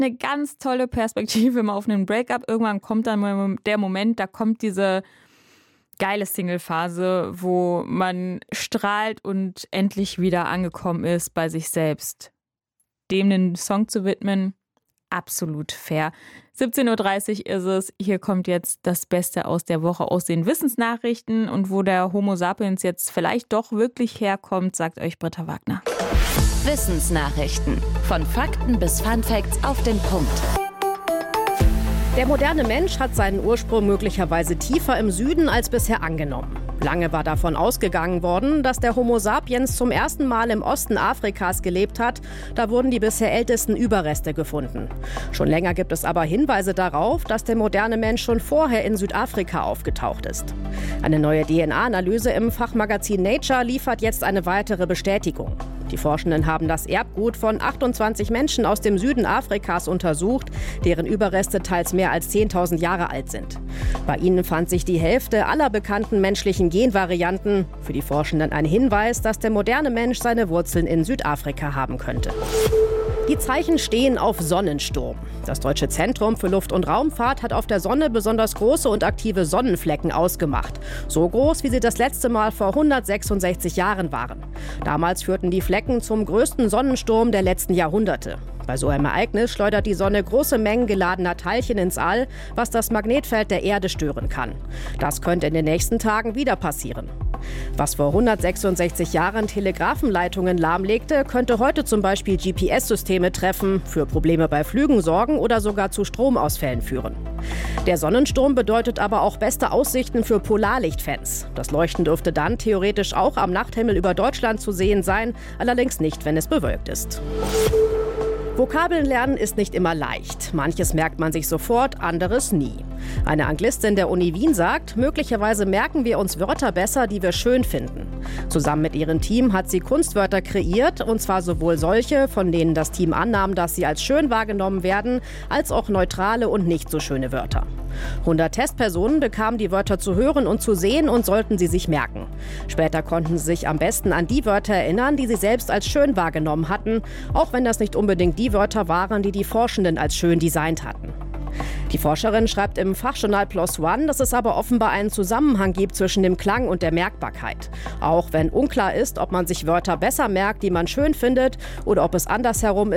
eine ganz tolle Perspektive immer auf einen Breakup. Irgendwann kommt dann der Moment, da kommt diese geile Single-Phase, wo man strahlt und endlich wieder angekommen ist bei sich selbst. Dem einen Song zu widmen, absolut fair. 17:30 Uhr ist es. Hier kommt jetzt das Beste aus der Woche aus den Wissensnachrichten. Und wo der Homo sapiens jetzt vielleicht doch wirklich herkommt, sagt euch Britta Wagner. Wissensnachrichten. Von Fakten bis Funfacts auf den Punkt. Der moderne Mensch hat seinen Ursprung möglicherweise tiefer im Süden als bisher angenommen. Lange war davon ausgegangen worden, dass der Homo sapiens zum ersten Mal im Osten Afrikas gelebt hat. Da wurden die bisher ältesten Überreste gefunden. Schon länger gibt es aber Hinweise darauf, dass der moderne Mensch schon vorher in Südafrika aufgetaucht ist. Eine neue DNA-Analyse im Fachmagazin Nature liefert jetzt eine weitere Bestätigung. Die Forschenden haben das Erbgut von 28 Menschen aus dem Süden Afrikas untersucht, deren Überreste teils mehr als 10.000 Jahre alt sind. Bei ihnen fand sich die Hälfte aller bekannten menschlichen Genvarianten. Für die Forschenden ein Hinweis, dass der moderne Mensch seine Wurzeln in Südafrika haben könnte. Die Zeichen stehen auf Sonnensturm. Das Deutsche Zentrum für Luft- und Raumfahrt hat auf der Sonne besonders große und aktive Sonnenflecken ausgemacht. So groß, wie sie das letzte Mal vor 166 Jahren waren. Damals führten die Flecken zum größten Sonnensturm der letzten Jahrhunderte. Bei so einem Ereignis schleudert die Sonne große Mengen geladener Teilchen ins All, was das Magnetfeld der Erde stören kann. Das könnte in den nächsten Tagen wieder passieren. Was vor 166 Jahren Telegrafenleitungen lahmlegte, könnte heute zum Beispiel GPS-Systeme treffen, für Probleme bei Flügen sorgen oder sogar zu Stromausfällen führen. Der Sonnensturm bedeutet aber auch beste Aussichten für Polarlichtfans. Das Leuchten dürfte dann theoretisch auch am Nachthimmel über Deutschland zu sehen sein, allerdings nicht, wenn es bewölkt ist. Vokabeln lernen ist nicht immer leicht. Manches merkt man sich sofort, anderes nie. Eine Anglistin der Uni Wien sagt, möglicherweise merken wir uns Wörter besser, die wir schön finden. Zusammen mit ihrem Team hat sie Kunstwörter kreiert, und zwar sowohl solche, von denen das Team annahm, dass sie als schön wahrgenommen werden, als auch neutrale und nicht so schöne Wörter. 100 Testpersonen bekamen die Wörter zu hören und zu sehen und sollten sie sich merken. Später konnten sie sich am besten an die Wörter erinnern, die sie selbst als schön wahrgenommen hatten, auch wenn das nicht unbedingt die Wörter waren, die die Forschenden als schön designt hatten. Die Forscherin schreibt im Fachjournal PLOS ONE, dass es aber offenbar einen Zusammenhang gibt zwischen dem Klang und der Merkbarkeit. Auch wenn unklar ist, ob man sich Wörter besser merkt, die man schön findet, oder ob es andersherum ist.